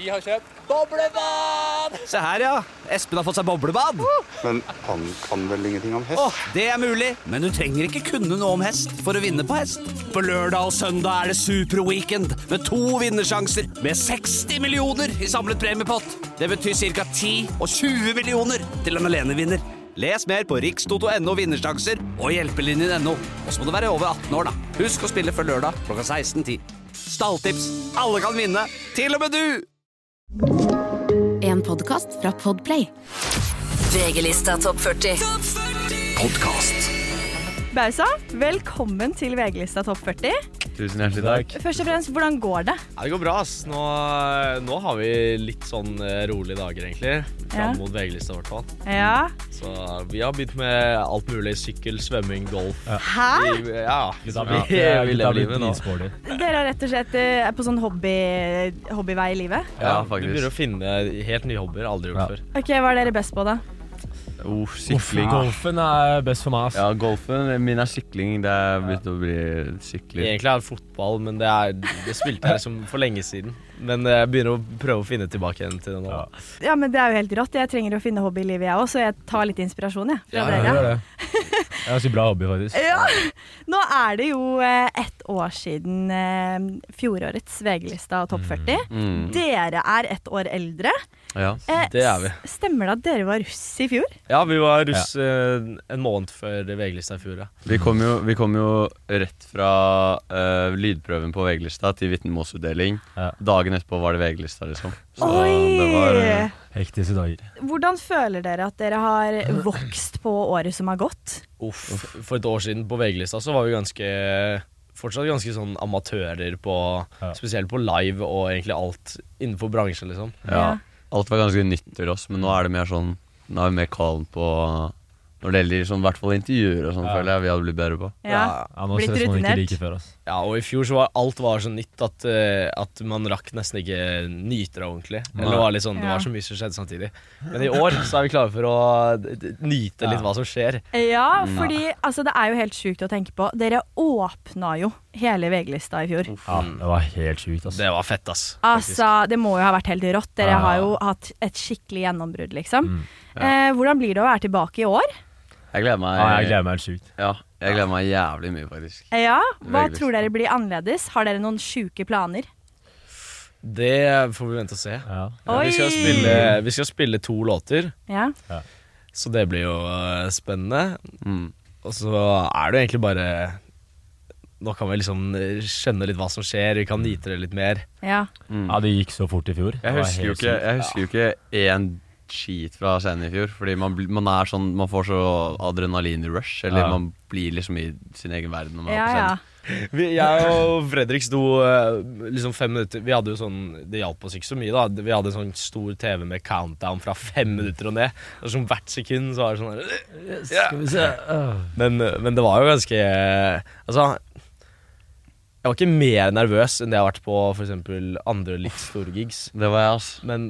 Vi har kjøpt boblebad! Se her, ja. Espen har fått seg boblebad. Men han kan vel ingenting om hest? Åh, det er mulig, men du trenger ikke kunne noe om hest for å vinne på hest. På lørdag og søndag er det superweekend med 2 vinnersjanser med 60 millioner i samlet premiepott. Det betyr ca. 10 og 20 millioner til en alenevinner. Les mer på rikstoto.no vinnersjanser og hjelpelinjen.no. Og så må du være over 18 år da. Husk å spille før lørdag klokka 16:10. Stalltips. Alle kan vinne. Til og med du! En podcast fra Podplay. VG-lista topp 40. Podcast. Bausa, velkommen til VG-lista topp 40. Tusen hjertelig takk. Først og fremst, hvordan går det? Ja, det går bra, ass. Nå har vi litt sånn rolige dager, egentlig. Fram mot VG-lista, i hvert fall. Ja. Så vi har begynt med alt mulig. Sykkel, svømming, golf. Hæ? Vi lever livet nå. Dere er rett og slett på sånn hobbyvei i livet? Ja, faktisk. Vi begynner å finne helt nye hobbyer. Aldri gjort før. Ok, hva er dere best på da? Sykling. Golfen er best for meg, ass. Ja, golfen. Min er sykling. Det er begynt å bli sykling. Egentlig er det fotball, men det spilte jeg liksom for lenge siden. Men jeg begynner å prøve å finne tilbake igjen til det nå. Ja, men det er jo helt rått. Jeg trenger å finne hobby i livet jeg også, så jeg tar litt inspirasjon, jeg. Ja, jeg gjør det. Jeg har så bra hobby, faktisk. Ja, nå er det jo 1 år siden fjorårets VG-lista topp 40. Dere er 1 år eldre. Ja, det er vi. Stemmer det at dere var russ i fjor? Ja, vi var russ en måned før VG-lista i fjor, ja. Vi kom jo rett fra lydprøven på VG-lista til vitnemålsutdeling. Dagen etterpå var det VG-lista, liksom. Så det var hektiske dager. Hvordan føler dere at dere har vokst på året som har gått? For 1 år siden på VG-lista så var vi fortsatt ganske sånn amatører på, spesielt på live og egentlig alt innenfor bransjen, liksom. Ja, alt var ganske nytt til oss, men nå er det mer sånn, nå er vi mer kalm på når det gjelder sånn, i hvert fall intervjuer og sånn, føler jeg vi hadde blitt bedre på. Ja, nå blitt ses man ikke rutinert. like før, ass. Ja, og i fjor så var alt så nytt at man rakk nesten ikke nyte det ordentlig. Eller det var litt sånn, det var så mye som skjedde samtidig. Men i år så er vi klare for å nyte litt hva som skjer. Ja, fordi altså, det er jo helt sykt å tenke på. Dere åpna jo hele VG-lista i fjor. Ja, det var helt sykt, ass. Det var fett, ass. Altså, det må jo ha vært helt rått. Dere har jo hatt et skikkelig gjennombrudd, liksom. Hvordan blir det å være tilbake i år? Jeg gleder meg. Ja, jeg gleder meg helt sykt. Ja, jeg gleder meg jævlig mye, faktisk. Ja, hva VG-lista. tror dere blir annerledes? Har dere noen syke planer? Det får vi vente og se. Ja. Vi skal spille 2 låter, Ja. så det blir jo spennende. Og så er det jo egentlig bare nå kan vi liksom skjønne litt hva som skjer. Vi kan nyte det litt mer. Ja. Ja, det gikk så fort i fjor. Jeg husker jo ikke en skit fra scenen i fjor, fordi man er sånn, man får så adrenalin-rush, eller man blir liksom i sin egen verden når man er på scenen. Jeg og Fredrik sto liksom 5 minutter. Vi hadde jo sånn, det hjalp oss ikke så mye da. Vi hadde en sånn stor TV med countdown fra 5 minutter og ned. Og sånn hvert sekund så var det sånn Skal vi se. Men det var jo ganske altså, jeg var ikke mer nervøs enn det jeg har vært på for eksempel andre litt store gigs. Det var jeg, ass. Men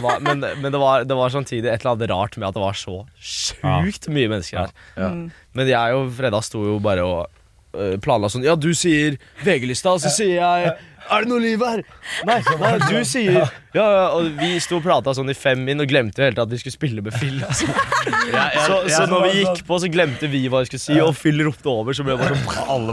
det var samtidig et eller annet rart med at det var så sjukt mye mennesker her. Men jeg og Freda sto jo bare og planla sånn. Ja, du sier VG-lista, og så sier jeg er det noe liv her? Nei, du sier ja, og vi sto og pratet sånn i 5 min og glemte jo helt at vi skulle spille med Phil, altså. Så når vi gikk på så glemte vi hva vi skulle si, og Phil ropte over, så ble det bare sånn alle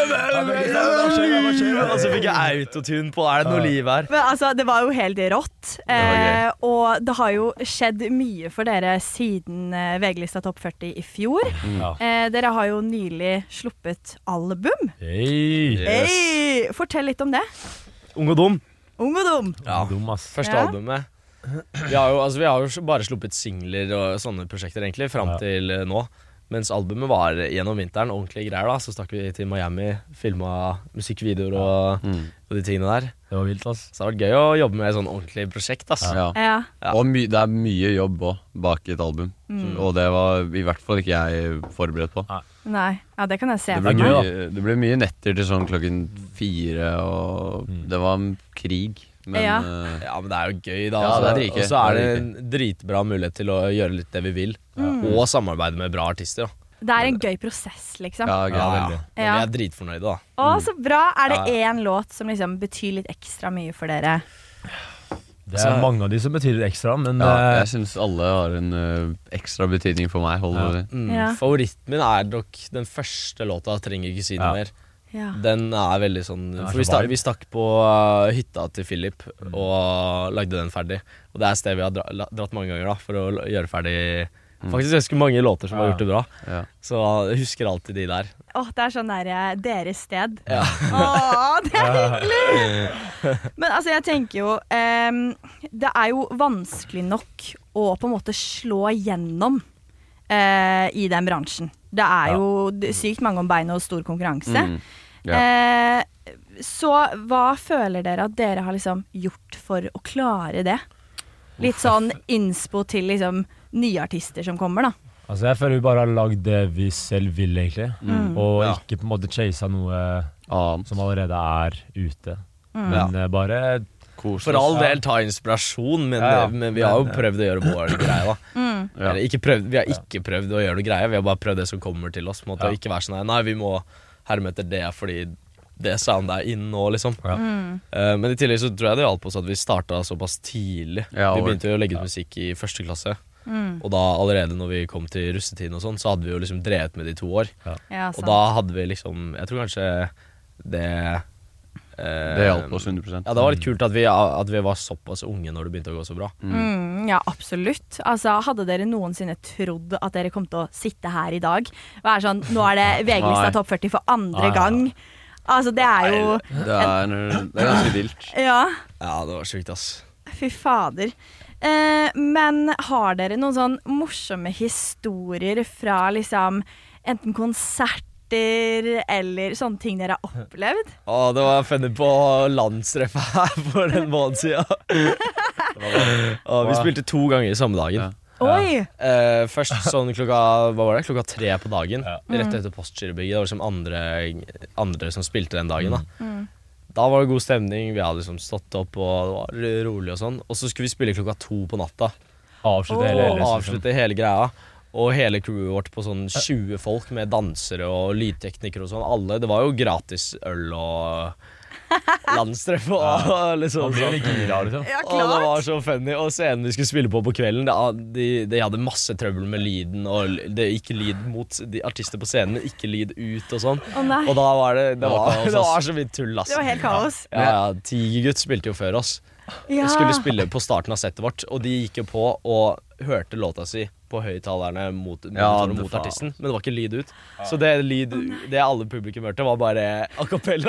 bare og så fikk jeg autotune på er det noe liv her? Men altså, det var jo helt rått. Og det har jo skjedd mye for dere siden VG-lista topp 40 i fjor. Dere har jo nylig sluppet album. Hey. Fortell litt om det. Ung og dum. Ung og dum. Ja, Dum, ass. første albumet. Vi har jo bare sluppet singler og sånne prosjekter egentlig frem til nå. Mens albumet var gjennom vinteren ordentlige greier da. Så stakk vi til Miami, filmet musikkvideoer og de tingene der. Det var vilt, ass. Så det har vært gøy å jobbe med et sånn ordentlig prosjekt, ass. Ja. Og det er mye jobb også bak et album. Og det var i hvert fall ikke jeg forberedt på. Nei, ja, det kan jeg se. Det ble mye netter til sånn 4:00, og det var en krig. Men, Ja. Men det er jo gøy da. Ja, Altså. det er dritgøy. Og så er det en dritbra mulighet til å gjøre litt det vi vil. Og samarbeide med bra artister da. Det er en gøy prosess, liksom. Ja, Men vi Ja. er dritfornøyde da. Å, så bra. Er det én låt som liksom betyr litt ekstra mye for dere? Det mange av de som betyr ekstra, men jeg synes alle har en ekstra betydning for meg. Favoritten min nok den første låta, trenger ikke si noe mer. Den veldig sånn, for vi stakk på hytta til Philip og lagde den ferdig. Og det sted vi har dratt mange ganger da, for å gjøre ferdig faktisk ganske mange låter som har gjort det bra. Så jeg husker alltid de der. Det sånn der deres sted. Det hyggelig! Men altså, jeg tenker jo det jo vanskelig nok å på en måte slå gjennom i den bransjen. Det jo sykt mange om beina og stor konkurranse. Så hva føler dere at dere har liksom gjort for å klare det? Litt sånn innspo til liksom nye artister som kommer da. Altså jeg føler vi bare har lagd det vi selv vil egentlig, og ikke på en måte chasa noe som allerede ute. Men bare for all del ta inspirasjon, men vi har jo prøvd å gjøre vår greie da. Vi har ikke prøvd å gjøre det greie, vi har bare prøvd det som kommer til oss. Måtte ikke være sånn, nei, vi må herme etter det fordi det soundet inn nå liksom. Men i tillegg så tror jeg det hjalp oss at vi startet såpass tidlig. Vi begynte jo å legge ut musikk i første klasse. Og da allerede når vi kom til russetiden og sånn, så hadde vi jo liksom drevet med det i 2 år. Og da hadde vi liksom, jeg tror kanskje det hjalp oss 100%. Det var litt kult at vi var såpass unge når det begynte å gå så bra. Ja, absolutt. Altså, hadde dere noensinne trodd at dere kom til å sitte her i dag? Og sånn, nå det VG-lista Topp 40 for andre gang. Altså, det jo det ganske vilt. Ja, det var sykt ass. Fy fader. Men har dere noen sånn morsomme historier fra liksom enten konserter eller sånne ting dere har opplevd? Det var funny på landstreffet her for en måned siden. Vi spilte 2 ganger i samme dagen. Oi! Først sånn klokka 3 på dagen, rett etter Postgirobygget. Det var liksom andre som spilte den dagen da. Da var det god stemning, vi hadde liksom stått opp og det var rolig og sånn. Og så skulle vi spille klokka 2 på natta. Avslutte hele greia. Og hele crewet vårt på sånn 20 folk med dansere og lydteknikere og sånn. Alle, det var jo gratis øl og landstreff og liksom sånn. Liksom. Og det var så funny. Og scenen vi skulle spille på kvelden, de hadde masse trøbbel med lyden. Og det gikk lyd mot de artister på scenen, men ikke lyd ut og sånn. Og da var det var så mye tull, ass. Det var helt kaos. Tigergutt spilte jo før oss. Vi skulle spille på starten av settet vårt, og de gikk jo på og hørte låta si på høyttalerne mot artisten, men det var ikke lyd ut. Så det alle publikum hørte var bare a cappella.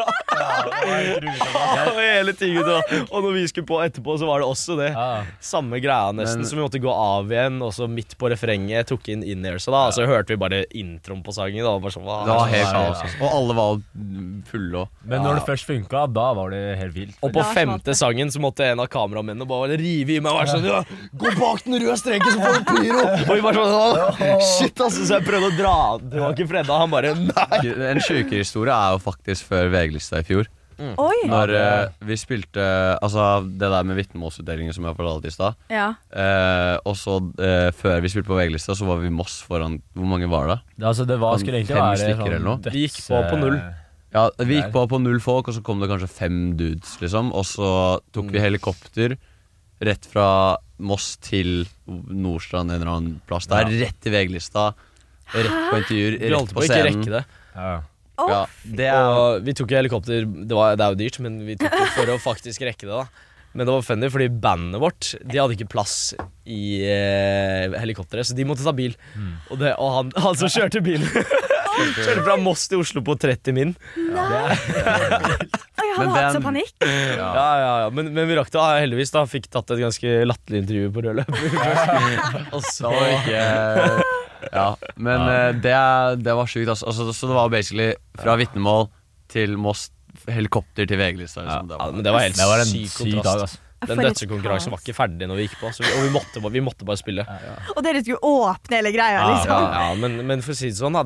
Hele tiden. Og når vi skulle på etterpå, så var det også det. Samme greia nesten, så vi måtte gå av igjen, og så midt på refrenget tok inn in-ears, og så hørte vi bare introen på sangen. Det var bare sånn, det var helt kaos. Og alle var fulle også. Men når det først funket, da var det helt vilt. Og på 5. sangen så måtte en av kameramennene bare rive i meg og være sånn, gå bak den røde streken så får du pyro. Og vi bare sånn, shit altså, så jeg prøvde å dra. Det var ikke Fredda, han bare, nei. En sykere historie jo faktisk før VG-lista i fjor. Oi. Når vi spilte, altså det der med vitnemålsutdelingen som jeg fortalte i sted. Og så før vi spilte på VG-lista så var vi i Moss foran, hvor mange var det? Det var, skulle egentlig være 5 stykker eller noe. Vi gikk på 0. Ja, vi gikk på 0 folk, og så kom det kanskje 5 dudes liksom. Og så tok vi helikopter rett fra Moss til Nordstrand, en eller annen plass der, rett til VG-lista, rett på intervjuer, rett på scenen. Ikke rekke det. Og vi tok helikopter, det jo dyrt, men vi tok det for å faktisk rekke det da. Men det var funny, fordi bandet vårt, de hadde ikke plass i helikopteret, så de måtte ta bil. Og han som kjørte bilen kjørte fra Moss til Oslo på 30 min. Nei! Jeg hadde hatt så panikk. Ja, men vi rakk det heldigvis da. Fikk tatt et ganske latterlig intervju på rød løp. Og så men det var sykt altså, så det var basically fra vitnemål til Moss, helikopter til VG-lista liksom. Men det var helt en syk syk dag altså. Den dødsekonkurransen var ikke ferdig når vi gikk på, og vi måtte bare spille. Og dere skulle åpne hele greia liksom. Men for å si det sånn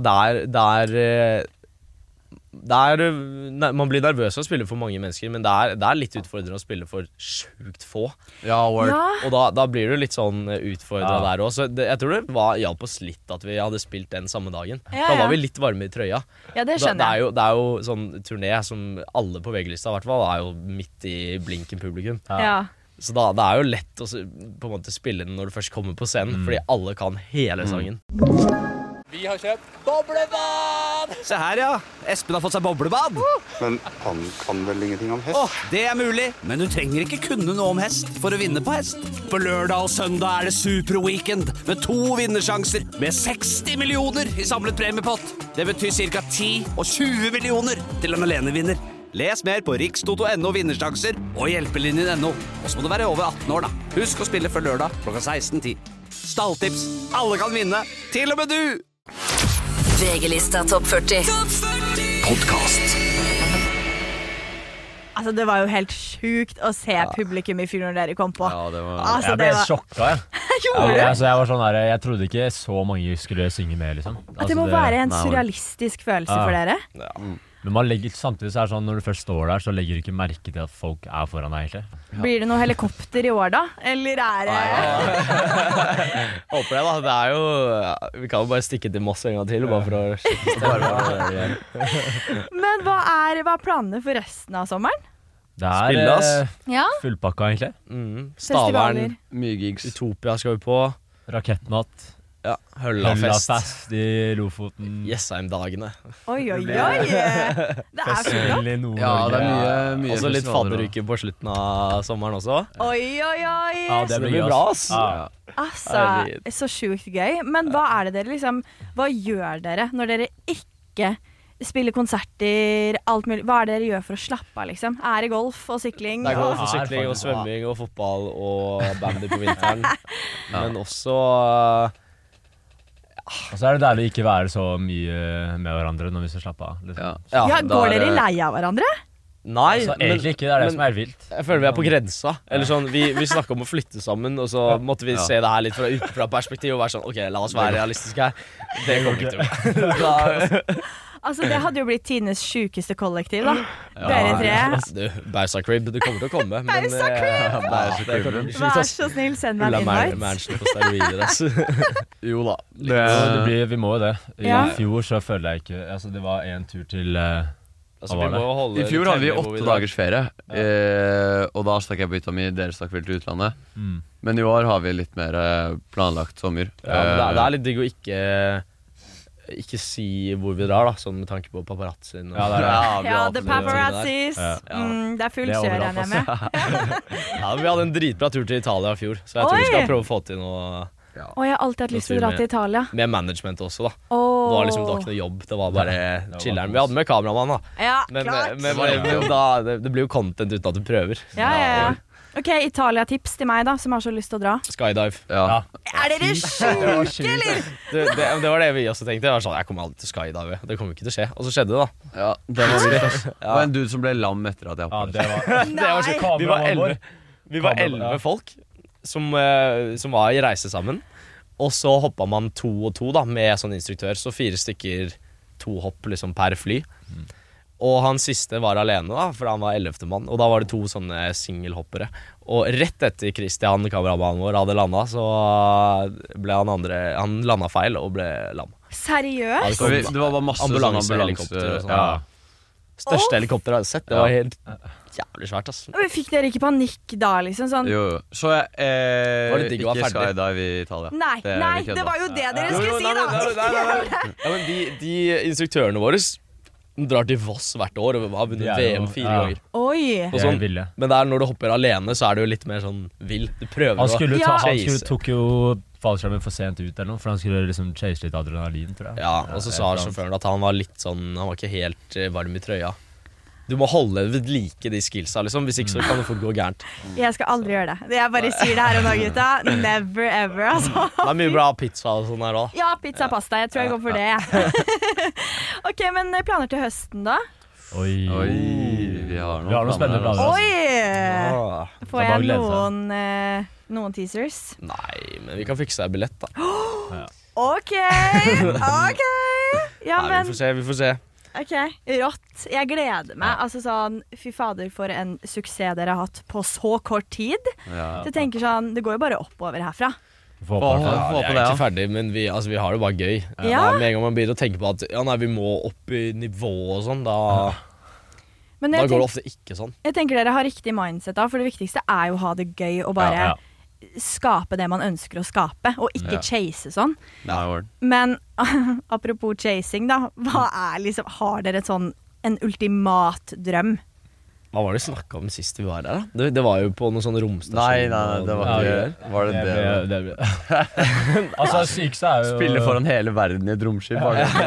man blir nervøs av å spille for mange mennesker, men det litt utfordrende å spille for sjukt få. Og da blir det litt sånn utfordrende der også. Så jeg tror det hjalp oss litt at vi hadde spilt den samme dagen. Da var vi litt varme i trøya. Ja, det skjønner jeg. Det er jo sånn turné som alle på VG-lista i hvert fall jo midt i blinken publikum. Så det jo lett å på en måte spille den når du først kommer på scenen, fordi alle kan hele sangen. Vi har kjøpt boblebad! Se her, ja. Espen har fått seg boblebad. Men han kan vel ingenting om hest? Det mulig, men du trenger ikke kunne noe om hest for å vinne på hest. På lørdag og søndag det superweekend med 2 vinnersjanser med 60 millioner i samlet premiepott. Det betyr ca. 10 og 20 millioner til en alenevinner. Les mer på rikstoto.no vinnersjanser og hjelpelinjen.no. Og så må du være over 18 år da. Husk å spille før lørdag klokka 16:10. Stalltips. Alle kan vinne. Til og med du! VG-lista topp 40. Podcast. Altså, det var jo helt sjukt å se publikum i fjor når dere kom på. Ja, det var... Altså, Jeg ble sjokka, jeg. Gjorde du? Altså, jeg var sånn der, jeg trodde ikke så mange skulle synge med, liksom. At det må være en surrealistisk følelse for dere. Men man legger, samtidig så det sånn, når du først står der, så legger du ikke merke til at folk foran deg, egentlig. Blir det noe helikopter i år da? Eller det... Håper det da, det jo... Vi kan jo bare stikke til Moss en gang til, bare for å sjekke stemmen. Men hva er planene for resten av sommeren? Det Ja. fullpakka, egentlig. Stavern, Mye gigs. Utopia skal vi på. Rakettnatt. Ja, Høllafest. Høllafest i Lofoten. Jessheim-dagene. Oi. Det så flott. Ja, det mye Også litt fadderuke på slutten av sommeren også. Oi. Ja, Så det blir bra, ass. Ja. Altså, så sjukt gøy. Men hva er det dere liksom... Hva gjør dere når dere ikke spiller konserter, alt mulig? Hva er det dere gjør for å slappe av, liksom? Er det golf og sykling? Det golf og sykling og svømming og fotball og bandy på vinteren. Men også... Og så det deilig å ikke være så mye med hverandre når vi skal slappe av. Liksom. Ja, går dere lei av hverandre? Nei, altså, egentlig ikke, det det som vilt. Jeg føler vi på grensa. Eller sånn, vi snakket om å flytte sammen, og så måtte vi se det her litt fra utenfra perspektiv og være sånn, ok, la oss være realistiske her. Det kommer ikke til. Altså, det hadde jo blitt Tines sjukeste kollektiv, da. Dere tre. Du, Bausa Crib, det kommer til å komme. Bausa Crib! Vær så snill, send meg en invite. Mansion på steroider, ass. Jo da. Vi må jo det. I fjor så føler jeg ikke... Altså, det var en tur til... I fjor hadde vi 8 dagers ferie, og da stakk jeg på hytta mi, dere stakk vel til utlandet. Men i år har vi litt mer planlagt sommer. Ja, det litt digg å ikke si hvor vi drar da, sånn med tanke på paparazzien. Ja, the paparazzis. Det full kjør jeg med. Ja, vi hadde en dritbra tur til Italia i fjor, så jeg tror vi skal prøve å få til noe. Og jeg har alltid hatt lyst til å dra til Italia. Med management også da. Det var liksom, det var ikke noe jobb, det var bare chilleren. Vi hadde med kameramann da. Ja, klart. Men det blir jo content uten at du prøver. Ja. Ok, Italia-tips til meg da, som har så lyst til å dra. Skydive. Ja. Er dere sjuke, eller? Det var det vi også tenkte. Jeg var sånn, jeg kommer aldri til skydive. Det kommer ikke til å skje. Og så skjedde det da. Ja, det var en dude som ble lam etter at jeg hoppet. Vi var 11 folk som var i reise sammen. Og så hoppet man 2 og 2 da, med sånn instruktør. Så 4 stykker, 2 hopp liksom per fly. Og han siste var alene da, for han var 11. mann. Og da var det 2 sånne singelhoppere. Og rett etter Christian, kameramannen vår, hadde landet, så ble han landet feil og ble lam. Seriøst? Det var bare masse ambulansehelikopter og sånn. Største helikopter jeg hadde sett. Det var helt jævlig svært, ass. Fikk dere ikke panikk da, liksom? Sånn? Jo, så ikke skydive i Italia. Nei, det var jo det dere skulle si da. Ja, men de instruktørene våre drar til Voss hvert år og har vunnet VM 4 ganger. Oi! Sånn. Men der når du hopper alene, så det jo litt mer sånn vill. Du prøver han skulle tok jo fallskjermen for sent ut eller noe, for han skulle liksom chase litt adrenalin, tror jeg. Ja, og så sa sjåføren at han var litt sånn, han var ikke helt varm i trøya. Du må holde ved like de skillsa, liksom. Hvis ikke så kan det fort gå gærent. Jeg skal aldri gjøre det. Jeg bare sier det her og nå, gutta. Never ever, altså. Det mye bra pizza og sånn her også. Ja, pizza og pasta. Jeg tror jeg går for det. Ok, men planer til høsten da? Oi. Vi har noen spennende planer. Oi! Får jeg noen teasers? Nei, men vi kan fikse deg billett da. Ok. Ja, men... Vi får se. Ok, rått. Jeg gleder meg. Altså sånn, fy fader for en suksess dere har hatt på så kort tid. Så jeg tenker sånn, det går jo bare oppover herfra. Vi er ikke ferdig, men vi har det bare gøy. Med en gang man begynner å tenke på at vi må opp i nivå og sånn, da... Men Da jeg, går det ofte ikke sånn. jeg tenker dere har riktig mindset da, for det viktigste er jo å ha det gøy og bare skape det man ønsker å skape, og ikke chase sånn. Men apropos chasing da, hva er liksom, har dere en ultimat drøm? Hva var det vi snakket om sist vi var der da? Det var jo på noen sånn romstasjon. Nei, det var ikke Var det det? Altså, sykeste er jo Spille foran hele verden i et romskip.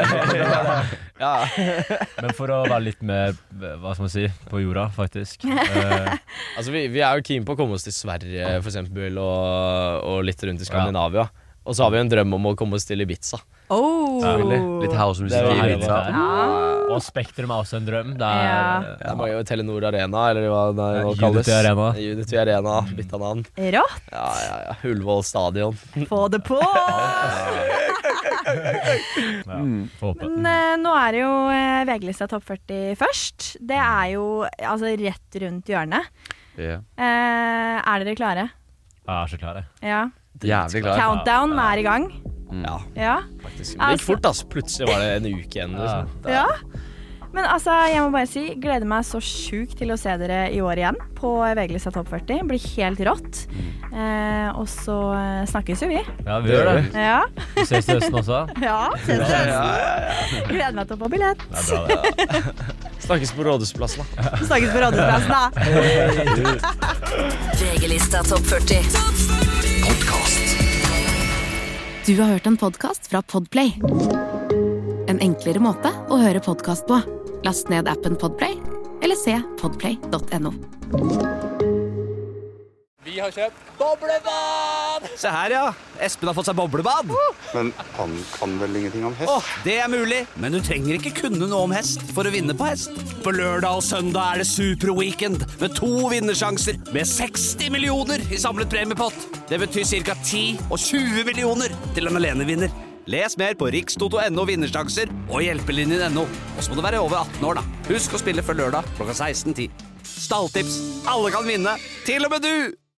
Men for å være litt mer, hva skal man si, på jorda, faktisk. Altså, vi er jo keen på å komme oss til Sverige, for eksempel, og litt rundt i Skandinavia. Og så har vi en drøm om å komme oss til Ibiza. Litt housemusikk i Ibiza. Og Spektrum er også en drøm. Det er bare jo Telenor Arena, eller hva det nå kalles. Unity Arena, bytta navn. Rått! Ja. Ullevål stadion. Få det på! Men nå er det jo VG-lista Topp 40 først. Det er jo rett rundt hjørnet. Er dere klare? Ja, så klare. Ja. Jævlig klar. Countdown er i gang. Ja, faktisk. Det gikk fort, plutselig var det en uke igjen. Ja. Men jeg må bare si, gleder meg så sjukt til å se dere i år igjen på VG-lista Topp 40. Blir helt rått. Og så snakkes jo vi. Ja, vi gjør det. Ja. Vi ses til høsten også. Ja, ses til høsten. Gleder meg til å få billett. Det er bra, det. Snakkes på Rådhusplassen da. Snakkes på Rådhusplassen da. VG-lista Topp 40 Du har hørt en podcast fra Podplay. En enklere måte å høre podcast på. Last ned appen Podplay, eller se podplay.no. Vi har kjøpt boblebad! Se her, ja. Espen har fått seg boblebad. Men han kan vel ingenting om hest? Det er mulig, men du trenger ikke kunne noe om hest for å vinne på hest. På lørdag og søndag er det superweekend med 2 vinnersjanser med 60 millioner i samlet premiepott. Det betyr ca. 10 og 20 millioner til en alenevinner. Les mer på rikstoto.no vinnersjanser og hjelpelinjen.no. Og så må du være over 18 år da. Husk å spille før lørdag klokka 16:10. Stalltips. Alle kan vinne. Til og med du!